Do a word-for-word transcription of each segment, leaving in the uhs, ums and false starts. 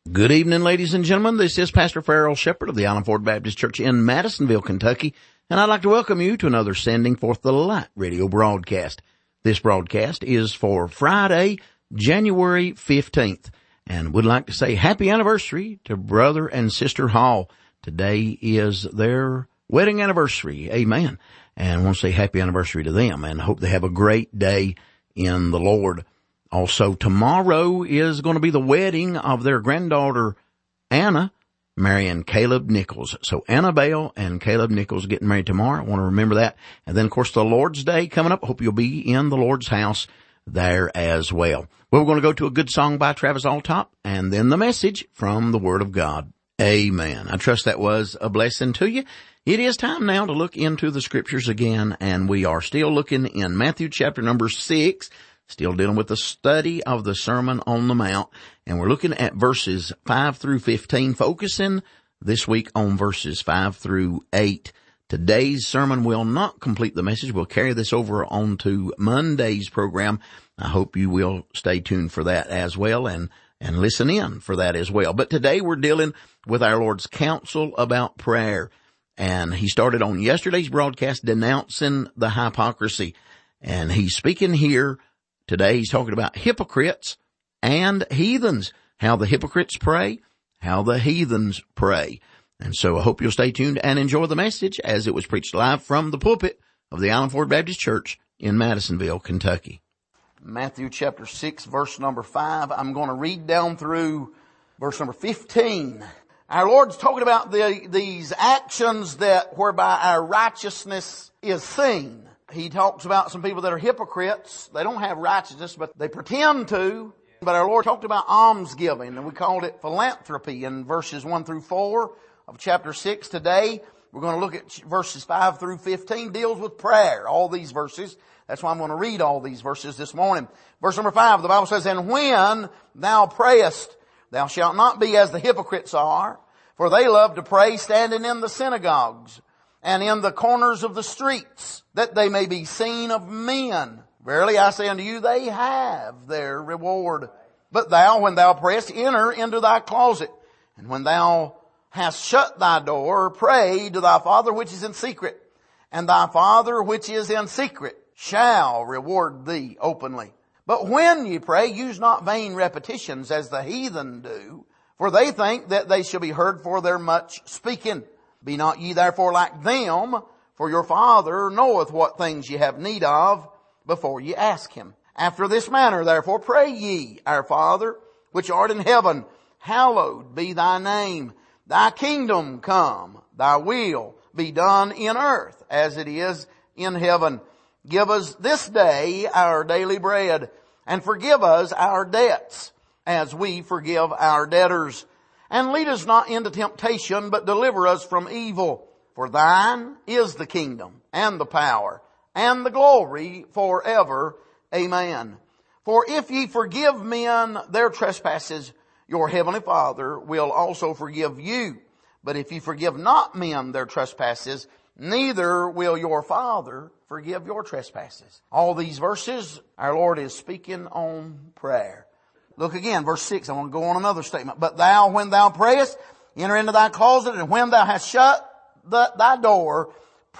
Good evening, ladies and gentlemen. This is Pastor Farrell Shepherd of the Island Ford Baptist Church in Madisonville, Kentucky, and I'd like to welcome you to another Sending Forth the Light radio broadcast. This broadcast is for Friday, January fifteenth, and would like to say happy anniversary to Brother and Sister Hall. Today is their wedding anniversary. Amen. And I want to say happy anniversary to them and hope they have a great day in the Lord. Also, tomorrow is going to be the wedding of their granddaughter, Anna, marrying Caleb Nichols. So Annabelle and Caleb Nichols getting married tomorrow. I want to remember that. And then, of course, the Lord's Day coming up. Hope you'll be in the Lord's house there as well. Well, we're going to go to a good song by Travis Alltop and then the message from the Word of God. Amen. I trust that was a blessing to you. It is time now to look into the Scriptures again, and we are still looking in Matthew chapter number six. Still dealing with the study of the Sermon on the Mount, and we're looking at verses five through fifteen, focusing this week on verses five through eight. Today's sermon will not complete the message. We'll carry this over on to Monday's program. I hope you will stay tuned for that as well and, and listen in for that as well. But today we're dealing with our Lord's counsel about prayer, and he started on yesterday's broadcast denouncing the hypocrisy, and he's speaking here today. He's talking about hypocrites and heathens, how the hypocrites pray, how the heathens pray. And so I hope you'll stay tuned and enjoy the message as it was preached live from the pulpit of the Island Ford Baptist Church in Madisonville, Kentucky. Matthew chapter six, verse number five. I'm going to read down through verse number fifteen. Our Lord's talking about the, these actions that whereby our righteousness is seen. He talks about some people that are hypocrites. They don't have righteousness, but they pretend to. But our Lord talked about almsgiving, and we called it philanthropy in verses one through four of chapter six. Today, we're going to look at verses five through fifteen, deals with prayer. All these verses. That's why I'm going to read all these verses this morning. Verse number five, the Bible says, "And when thou prayest, thou shalt not be as the hypocrites are, for they love to pray standing in the synagogues and in the corners of the streets, that they may be seen of men. Verily I say unto you, they have their reward. But thou, when thou prayest, enter into thy closet, and when thou hast shut thy door, pray to thy Father which is in secret, and thy Father which is in secret shall reward thee openly. But when ye pray, use not vain repetitions as the heathen do, for they think that they shall be heard for their much speaking. Be not ye therefore like them, for your Father knoweth what things ye have need of before ye ask him. After this manner therefore pray ye, Our Father, which art in heaven, hallowed be thy name. Thy kingdom come, thy will be done in earth as it is in heaven. Give us this day our daily bread, and forgive us our debts, as we forgive our debtors. And lead us not into temptation, but deliver us from evil. For thine is the kingdom, and the power, and the glory forever. Amen. For if ye forgive men their trespasses, your heavenly Father will also forgive you. But if ye forgive not men their trespasses, neither will your Father forgive your trespasses." All these verses, our Lord is speaking on prayer. Look again, verse six. I want to go on another statement. "But thou, when thou prayest, enter into thy closet, and when thou hast shut the, thy door,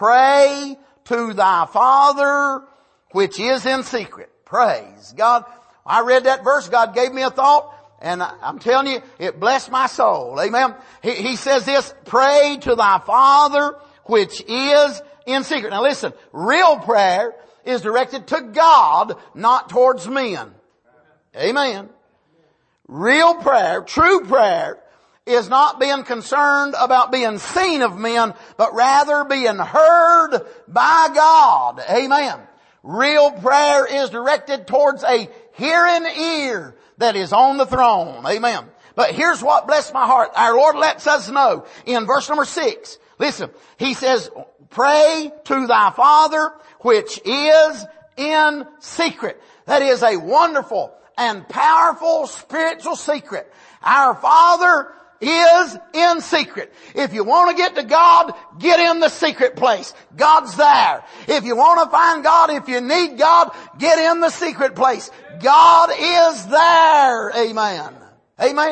pray to thy Father which is in secret." Praise God. I read that verse. God gave me a thought, and I, I'm telling you, it blessed my soul. Amen. He, he says this, pray to thy Father which is in secret. Now listen, real prayer is directed to God, not towards men. Amen. Real prayer, true prayer, is not being concerned about being seen of men, but rather being heard by God. Amen. Real prayer is directed towards a hearing ear that is on the throne. Amen. But here's what blessed my heart. Our Lord lets us know in verse number six. Listen, He says, pray to thy Father which is in secret. That is a wonderful and powerful spiritual secret. Our Father is in secret. If you want to get to God, get in the secret place. God's there. If you want to find God, if you need God, get in the secret place. God is there. Amen. Amen.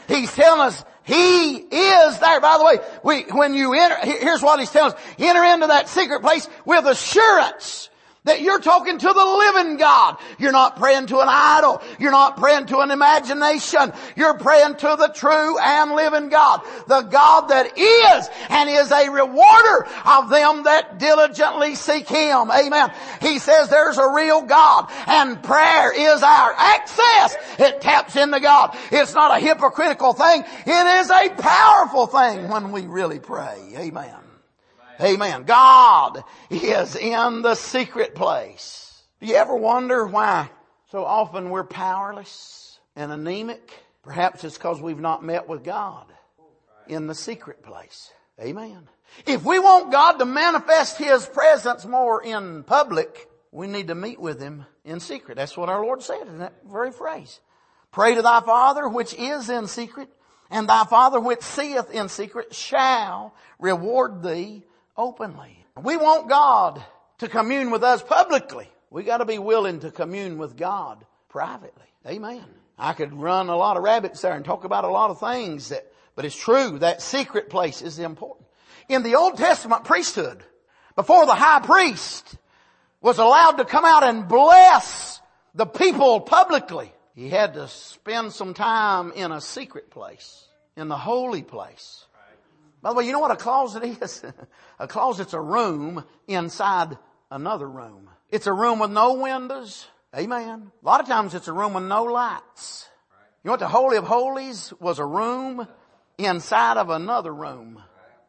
He's telling us He is there. By the way, we, when you enter, here's what He's telling us. Enter into that secret place with assurance that you're talking to the living God. You're not praying to an idol. You're not praying to an imagination. You're praying to the true and living God. The God that is and is a rewarder of them that diligently seek Him. Amen. He says there's a real God and prayer is our access. It taps into God. It's not a hypocritical thing. It is a powerful thing when we really pray. Amen. Amen. God is in the secret place. Do you ever wonder why so often we're powerless and anemic? Perhaps it's because we've not met with God in the secret place. Amen. If we want God to manifest His presence more in public, we need to meet with Him in secret. That's what our Lord said in that very phrase. Pray to thy Father which is in secret, and thy Father which seeth in secret shall reward thee openly. We want God to commune with us publicly. We got to be willing to commune with God privately. Amen. I could run a lot of rabbits there and talk about a lot of things that, but it's true that secret place is important. In the Old Testament priesthood, before the high priest was allowed to come out and bless the people publicly, he had to spend some time in a secret place, in the holy place. By the way, you know what a closet is? A closet's a room inside another room. It's a room with no windows. Amen. A lot of times it's a room with no lights. You know what the Holy of Holies was? A room inside of another room.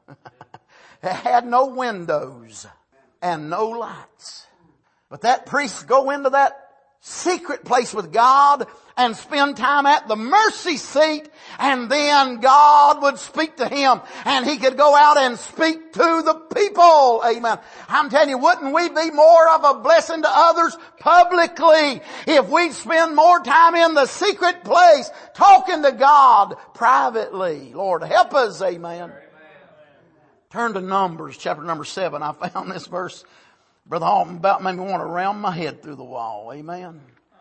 It had no windows and no lights. But that priest go into that secret place with God and spend time at the mercy seat, and then God would speak to him and he could go out and speak to the people. Amen. I'm telling you, wouldn't we be more of a blessing to others publicly if we'd spend more time in the secret place talking to God privately? Lord, help us. Amen. Turn to Numbers, chapter number seven. I found this verse, Brother Halton, about made me want to ram my head through the wall. Amen.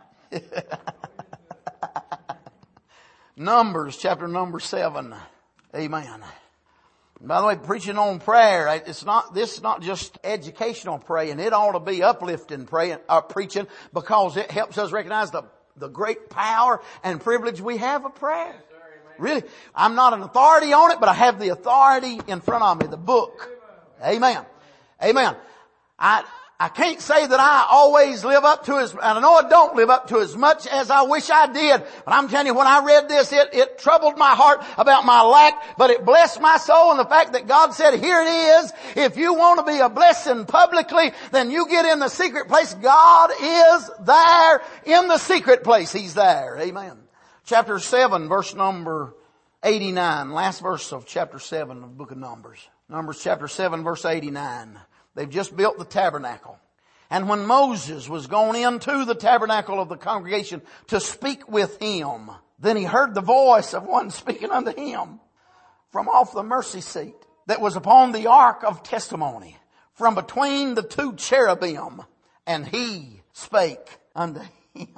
Numbers, chapter number seven. Amen. And by the way, preaching on prayer, it's not, this is not just educational praying. It ought to be uplifting praying, uh, preaching, because it helps us recognize the, the great power and privilege we have of prayer. Really, I'm not an authority on it, but I have the authority in front of me, the book. Amen. Amen. I, I can't say that I always live up to as, and I know I don't live up to as much as I wish I did. But I'm telling you, when I read this, it, it troubled my heart about my lack, but it blessed my soul and the fact that God said, here it is. If you want to be a blessing publicly, then you get in the secret place. God is there in the secret place. He's there. Amen. Chapter seven, verse number eighty-nine. Last verse of chapter seven of the book of Numbers. Numbers chapter seven, verse eighty-nine. They've just built the tabernacle. And when Moses was gone into the tabernacle of the congregation to speak with him, then he heard the voice of one speaking unto him from off the mercy seat that was upon the ark of testimony, from between the two cherubim. And he spake unto him.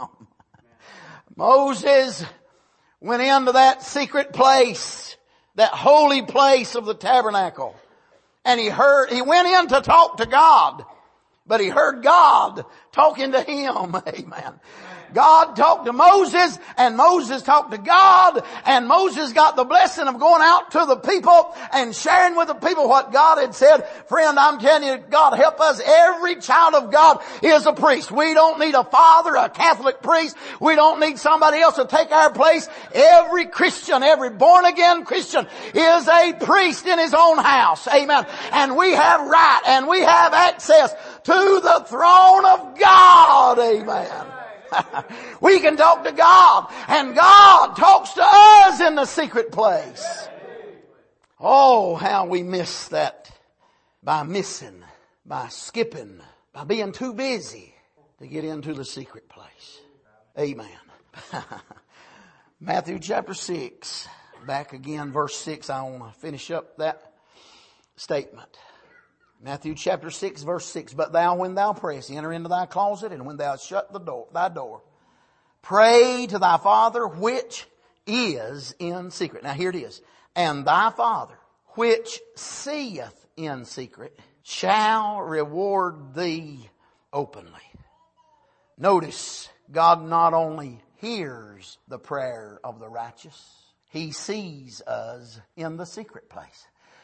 Moses went into that secret place, that holy place of the tabernacle. And he heard, he went in to talk to God, but he heard God talking to him. Amen. God talked to Moses and Moses talked to God, and Moses got the blessing of going out to the people and sharing with the people what God had said. Friend, I'm telling you, God help us. Every child of God is a priest. We don't need a father, a Catholic priest. We don't need somebody else to take our place. Every Christian, every born again Christian is a priest in his own house. Amen. And we have right and we have access to the throne of God. Amen. We can talk to God, and God talks to us in the secret place. Oh, how we miss that by missing, by skipping, by being too busy to get into the secret place. Amen. Matthew chapter six, back again, verse six. I want to finish up that statement. Matthew chapter six, verse six. But thou, when thou prayest, enter into thy closet, and when thou shut the door, thy door, pray to thy Father which is in secret. Now here it is. And thy Father, which seeth in secret, shall reward thee openly. Notice, God not only hears the prayer of the righteous, He sees us in the secret place.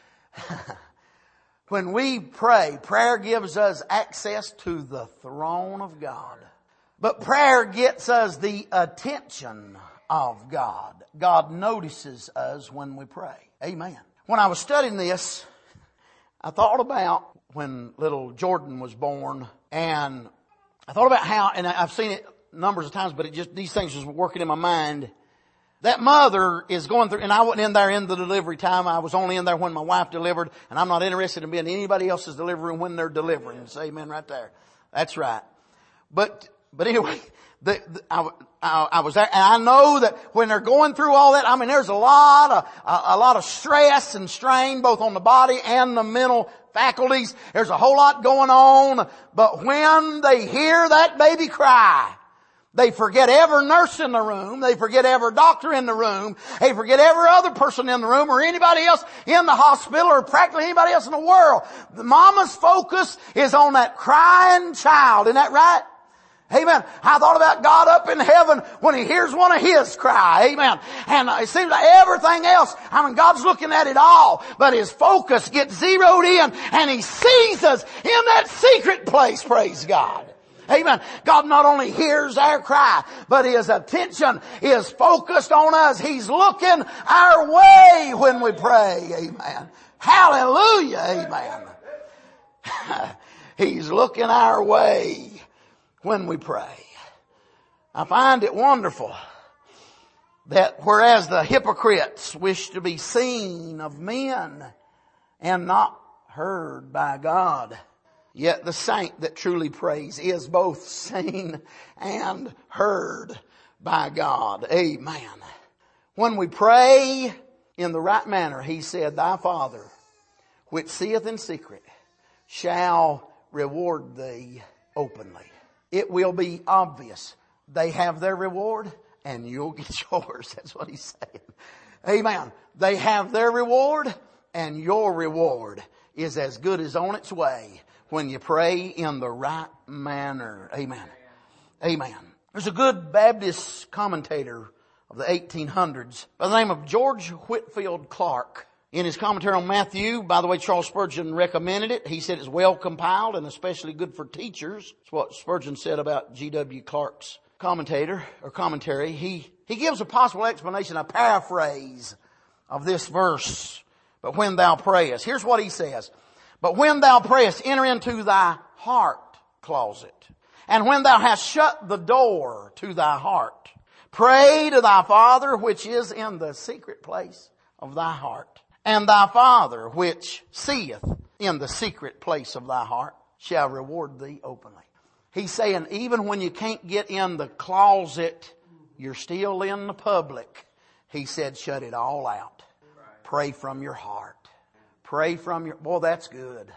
When we pray, prayer gives us access to the throne of God. But prayer gets us the attention of God. God notices us when we pray. Amen. When I was studying this, I thought about when little Jordan was born, and I thought about how, and I've seen it numbers of times, but it just, these things was working in my mind. That mother is going through, and I wasn't in there in the delivery time. I was only in there when my wife delivered, and I'm not interested in being in anybody else's delivery room when they're delivering. Say amen right there. That's right. But, but anyway, the, the, I, I, I was there, and I know that when they're going through all that, I mean, there's a lot of, a, a lot of stress and strain both on the body and the mental faculties. There's a whole lot going on, but when they hear that baby cry, they forget every nurse in the room. They forget every doctor in the room. They forget every other person in the room or anybody else in the hospital or practically anybody else in the world. The mama's focus is on that crying child. Isn't that right? Amen. I thought about God up in heaven when He hears one of His cry. Amen. And it seems like everything else, I mean, God's looking at it all, but His focus gets zeroed in and He sees us in that secret place. Praise God. Amen. God not only hears our cry, but His attention is focused on us. He's looking our way when we pray. Amen. Hallelujah. Amen. He's looking our way when we pray. I find it wonderful that whereas the hypocrites wish to be seen of men and not heard by God, yet the saint that truly prays is both seen and heard by God. Amen. When we pray in the right manner, He said, thy Father, which seeth in secret, shall reward thee openly. It will be obvious. They have their reward and you'll get yours. That's what He's saying. Amen. They have their reward and your reward is as good as on its way when you pray in the right manner. Amen. Amen. There's a good Baptist commentator of the eighteen hundreds by the name of George Whitefield Clark. In his commentary on Matthew, by the way, Charles Spurgeon recommended it. He said it's well compiled and especially good for teachers. That's what Spurgeon said about G W Clark's commentator or commentary. He, he gives a possible explanation, a paraphrase of this verse. But when thou prayest, here's what he says. But when thou prayest, enter into thy heart closet. And when thou hast shut the door to thy heart, pray to thy Father which is in the secret place of thy heart. And thy Father which seeth in the secret place of thy heart shall reward thee openly. He's saying even when you can't get in the closet, you're still in the public. He said shut it all out. Pray from your heart. Pray from your, boy, that's good.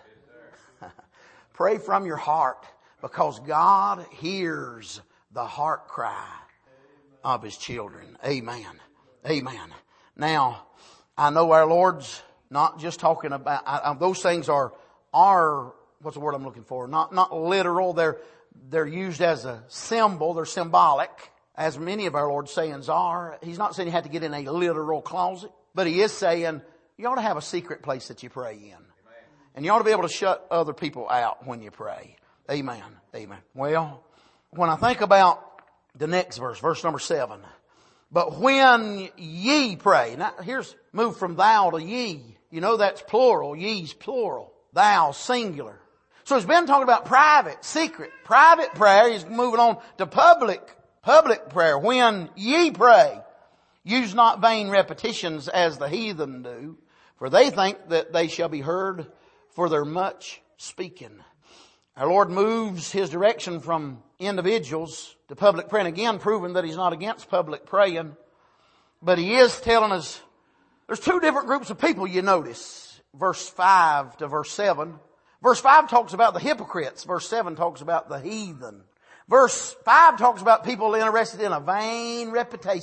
Pray from your heart because God hears the heart cry of His children. Amen. Amen. Now, I know our Lord's not just talking about, I, I, those things are, are, what's the word I'm looking for? Not, not literal. They're, they're used as a symbol. They're symbolic, as many of our Lord's sayings are. He's not saying you have to get in a literal closet, but He is saying you ought to have a secret place that you pray in. Amen. And you ought to be able to shut other people out when you pray. Amen. Amen. Well, when I think about the next verse, verse number seven, but when ye pray, now here's move from thou to ye. You know that's plural. Ye's plural. Thou singular. So he's been talking about private, secret, private prayer. He's moving on to public, public prayer. When ye pray, use not vain repetitions as the heathen do, for they think that they shall be heard for their much speaking. Our Lord moves His direction from individuals to public praying, again proving that He's not against public praying. But He is telling us there's two different groups of people you notice. Verse five to verse seven. Verse five talks about the hypocrites. Verse seven talks about the heathen. Verse five talks about people interested in a vain reputation.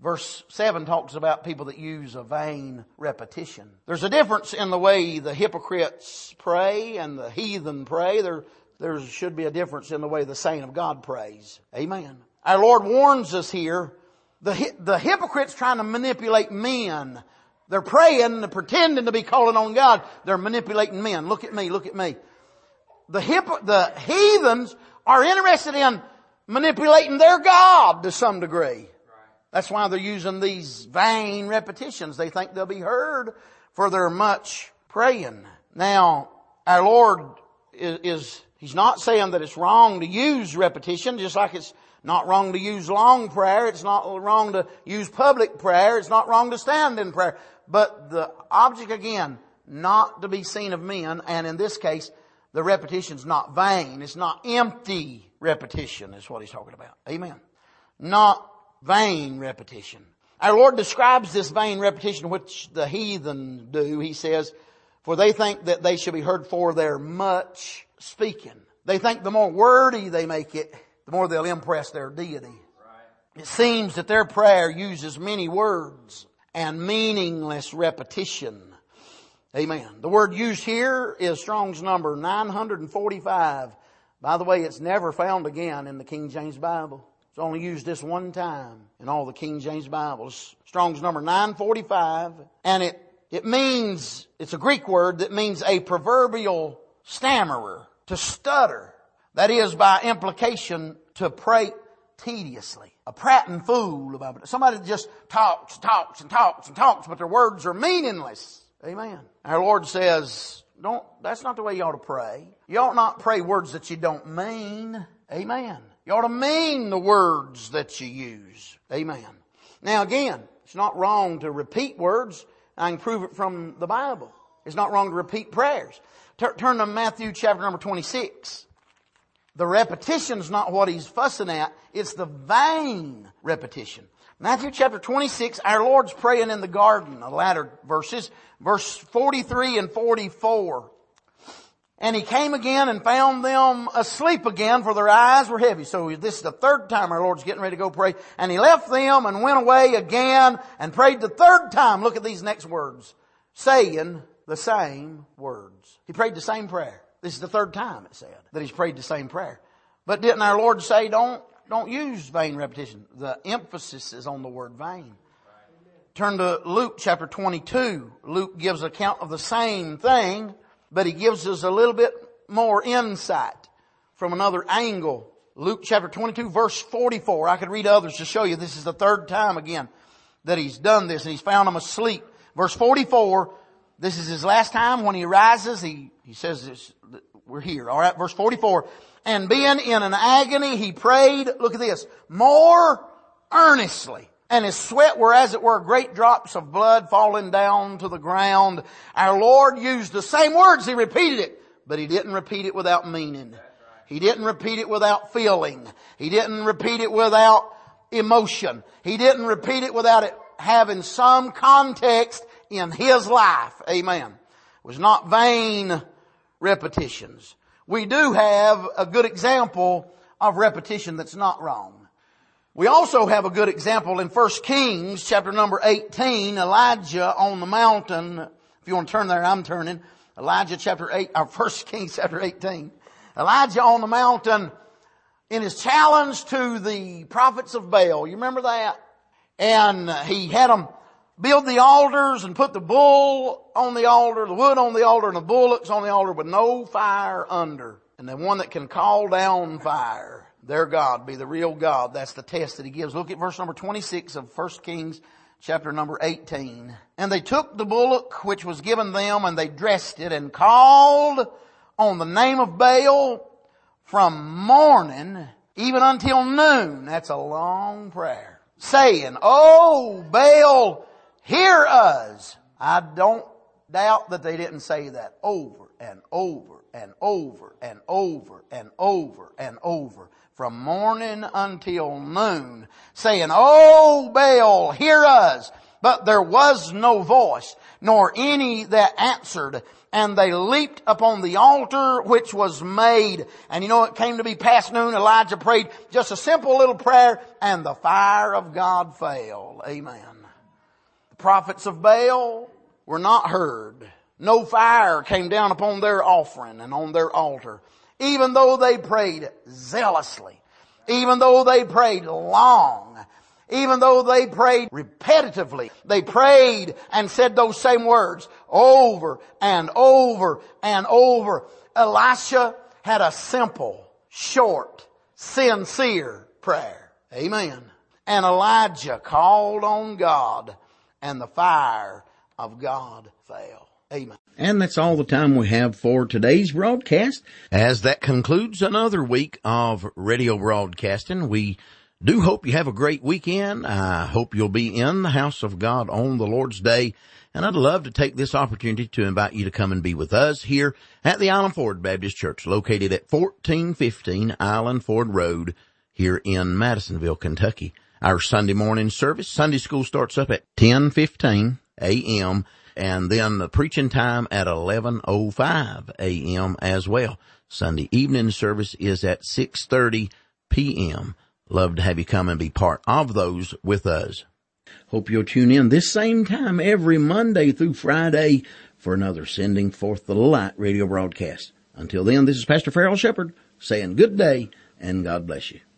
Verse seven talks about people that use a vain repetition. There's a difference in the way the hypocrites pray and the heathen pray. There, there should be a difference in the way the saint of God prays. Amen. Our Lord warns us here. The, the hypocrites trying to manipulate men. They're praying, they're pretending to be calling on God. They're manipulating men. Look at me, look at me. The hip, the heathens are interested in manipulating their God to some degree. That's why they're using these vain repetitions. They think they'll be heard for their much praying. Now, our Lord is, is, He's not saying that it's wrong to use repetition, just like it's not wrong to use long prayer. It's not wrong to use public prayer. It's not wrong to stand in prayer. But the object, again, not to be seen of men, and in this case, the repetition's not vain. It's not empty repetition is what He's talking about. Amen. Not vain repetition. Our Lord describes this vain repetition which the heathen do. He says, for they think that they should be heard for their much speaking. They think the more wordy they make it, the more they'll impress their deity. Right. It seems that their prayer uses many words and meaningless repetition. Amen. The word used here is Strong's number nine hundred forty-five. By the way, it's never found again in the King James Bible. It's only used this one time in all the King James Bibles. Strong's number nine forty-five. And it, it means, it's a Greek word that means a proverbial stammerer, to stutter. That is, by implication, to prate tediously. A prating fool about it. Somebody that just talks, talks, and talks, and talks, but their words are meaningless. Amen. Our Lord says, don't, that's not the way you ought to pray. You ought not pray words that you don't mean. Amen. You ought to mean the words that you use. Amen. Now again, it's not wrong to repeat words. I can prove it from the Bible. It's not wrong to repeat prayers. Tur- turn to Matthew chapter number twenty-six. The repetition's not what He's fussing at. It's the vain repetition. Matthew chapter twenty-six, our Lord's praying in the garden, the latter verses, verse forty-three and forty-four. And He came again and found them asleep again, for their eyes were heavy. So this is the third time our Lord's getting ready to go pray. And He left them and went away again and prayed the third time. Look at these next words. Saying the same words. He prayed the same prayer. This is the third time it said that He's prayed the same prayer. But didn't our Lord say don't, don't use vain repetition? The emphasis is on the word vain. Turn to Luke chapter twenty-two. Luke gives account of the same thing, but he gives us a little bit more insight from another angle. Luke chapter twenty-two verse forty-four. I could read others to show you this is the third time again that He's done this, and He's found them asleep. Verse forty-four, this is His last time when He rises. He, he says this, we're here. All right, verse forty-four. And being in an agony, He prayed, look at this, more earnestly. And His sweat were as it were great drops of blood falling down to the ground. Our Lord used the same words. He repeated it, but He didn't repeat it without meaning. He didn't repeat it without feeling. He didn't repeat it without emotion. He didn't repeat it without it having some context in His life. Amen. It was not vain repetitions. We do have a good example of repetition that's not wrong. We also have a good example in First Kings chapter number eighteen, Elijah on the mountain. If you want to turn there, I'm turning. Elijah chapter eight, or First Kings chapter eighteen. Elijah on the mountain in his challenge to the prophets of Baal. You remember that? And he had them build the altars and put the bull on the altar, the wood on the altar, and the bullocks on the altar with no fire under. And the one that can call down fire, their God, be the real God. That's the test that He gives. Look at verse number twenty-six of First Kings chapter number eighteen. And they took the bullock which was given them, and they dressed it, and called on the name of Baal from morning even until noon. That's a long prayer. Saying, "Oh, Baal, hear us." I don't doubt that they didn't say that over and over and over and over and over and over. From morning until noon, saying, "Oh, Baal, hear us." But there was no voice, nor any that answered. And they leaped upon the altar which was made. And you know, it came to be past noon. Elijah prayed just a simple little prayer, and the fire of God fell. Amen. The prophets of Baal were not heard. No fire came down upon their offering and on their altar. Even though they prayed zealously. Even though they prayed long. Even though they prayed repetitively, they prayed and said those same words over and over and over. Elisha had a simple, short, sincere prayer. Amen. And Elijah called on God, and the fire of God fell. Amen. And that's all the time we have for today's broadcast. As that concludes another week of radio broadcasting, we do hope you have a great weekend. I hope you'll be in the house of God on the Lord's Day. And I'd love to take this opportunity to invite you to come and be with us here at the Island Ford Baptist Church, located at fourteen fifteen Island Ford Road here in Madisonville, Kentucky. Our Sunday morning service, Sunday school, starts up at ten fifteen a.m. and then the preaching time at eleven oh five a.m. as well. Sunday evening service is at six thirty p.m. Love to have you come and be part of those with us. Hope you'll tune in this same time every Monday through Friday for another Sending Forth the Light radio broadcast. Until then, this is Pastor Farrell Shepherd saying good day and God bless you.